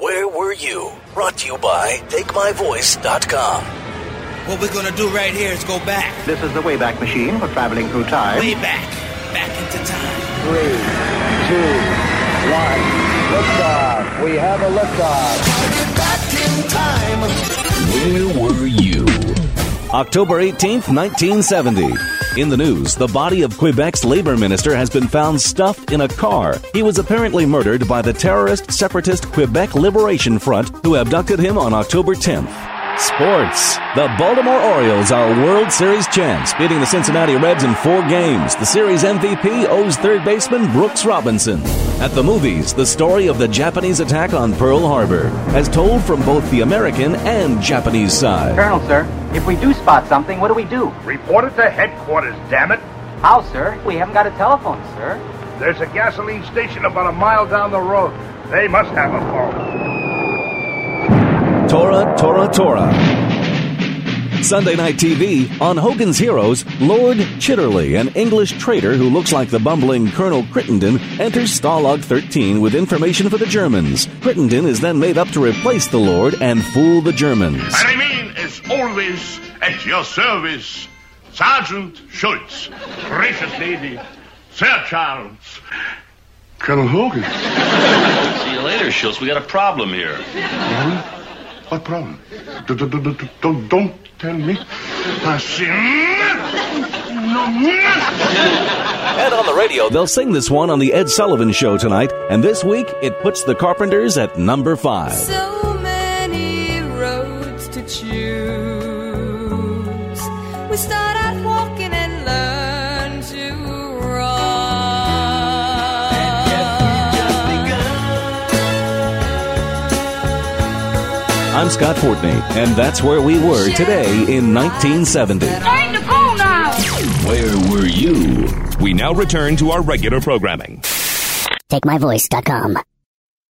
Where Were You? Brought to you by TakeMyVoice.com. What we're going to do right here is go back. This is the Wayback Machine for traveling through time. Way back. Back into time. 3, 2, 1. Liftoff. We have a liftoff. Where Were You? October 18th, 1970. In the news, the body of Quebec's labor minister has been found stuffed in a car. He was apparently murdered by the terrorist separatist Quebec Liberation Front, who abducted him on October 10th. Sports. The Baltimore Orioles are World Series champs, beating the Cincinnati Reds in 4 games. The series MVP owes third baseman Brooks Robinson. At the movies, the story of the Japanese attack on Pearl Harbor, as told from both the American and Japanese side. Colonel, sir, if we do spot something, what do we do? Report it to headquarters, damn it. How, sir? We haven't got a telephone, sir. There's a gasoline station about a mile down the road. They must have a phone. Tora, Tora, Tora. Sunday Night TV, on Hogan's Heroes, Lord Chitterley, an English trader who looks like the bumbling Colonel Crittenden, enters Stalag 13 with information for the Germans. Crittenden is then made up to replace the Lord and fool the Germans. I remain, as always, at your service, Sergeant Schultz. Gracious lady, Sir Charles. Colonel Hogan. See you later, Schultz. We got a problem here. What problem? Don't tell me. And on the radio, they'll sing this one on the Ed Sullivan Show tonight. And this week, it puts the Carpenters at number 5. So many roads to choose. We start out walking and learn to run. I'm Scott Fortney, and that's where we were today in 1970. Time to go now! Where were you? We now return to our regular programming. TakeMyVoice.com.